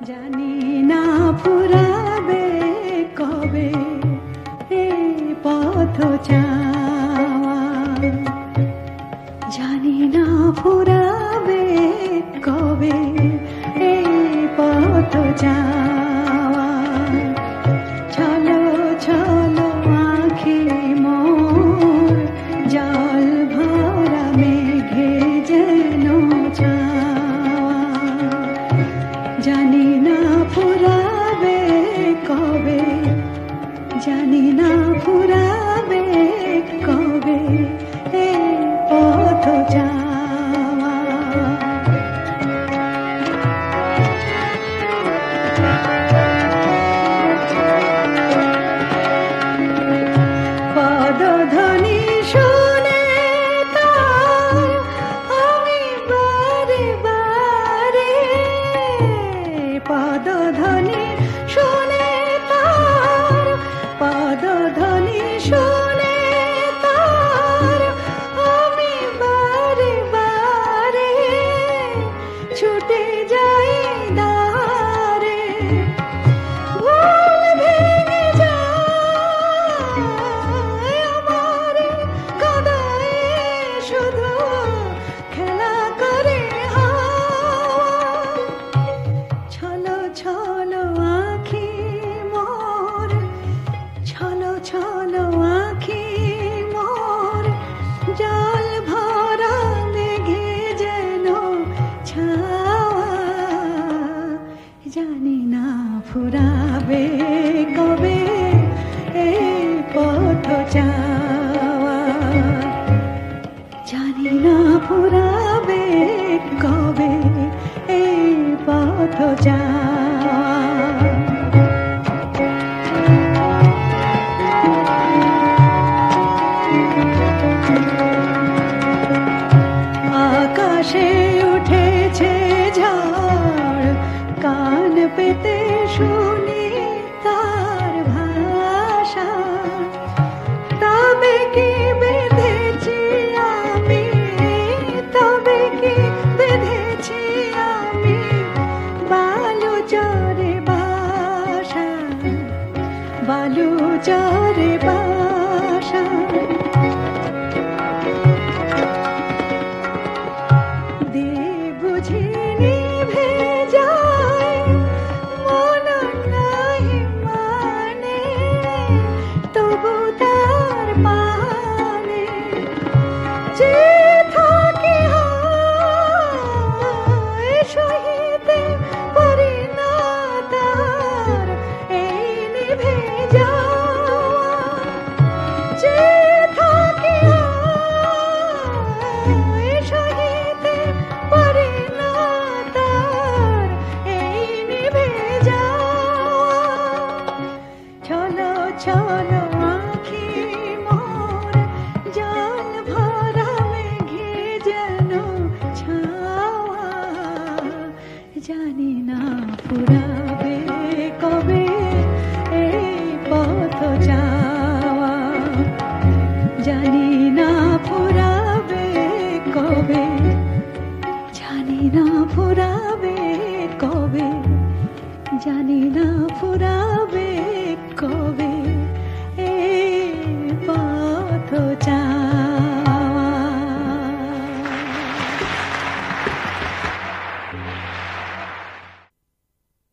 জানি না ফুরাবে কবে এই পথ চাওয়া, জানি না ফুরাবে কবে এই পথ চাওয়া। চলো চলো আঁখি মোর, জল ভরা মেঘে যেন চাওয়া, জানি না ফুরাবে কবে, জানি না ফুরাবে কবে এই পথ যাওয়া। পদধ্বনি শুনে তার আমি বারে বারে, পদধ্বনি শুনে তার, পদধ্বনি শুনে তার আমি বারে বারে ছুটে যাই দারে। ভুল ভেঙে যায় আমার কাদায়, শুধু খেলা করে হাওয়া। চলো চলো আঁখি মোর, চলো চলো আঁখি মোর, জল ভরা মেঘে যেন ছাওয়া, জানি না ফুরাবে কবে এই পথ চাওয়া, জানি না ফুরাবে কবে এই পথ যাওয়া। আকাশে উঠেছে ঝড়, কান পেতে শুনি তার ভাষা, তবে কি বেঁধেছি আমি, তবে কি বেঁধেছি আমি বালু চরে বাসা, বালু চরে বাসা। বুঝি নিভে যায় মন নাহি মানে, তবু তার পানে যে থাকি হয় সহিতে পারি না তার এই নিভে যাওয়া। যে থাকি হয় সহিতে পারি না তার এই নিভে যাওয়া। চলো চলো আঁখি মোর, জল ভরা মেঘে যেন ছাওয়া, জানি না ফুরাবে কবে এই পথ যাওয়া, জানি না ফুরাবে কবে, জানি না ফুরাবে কবে, জানি না ফুরাবে।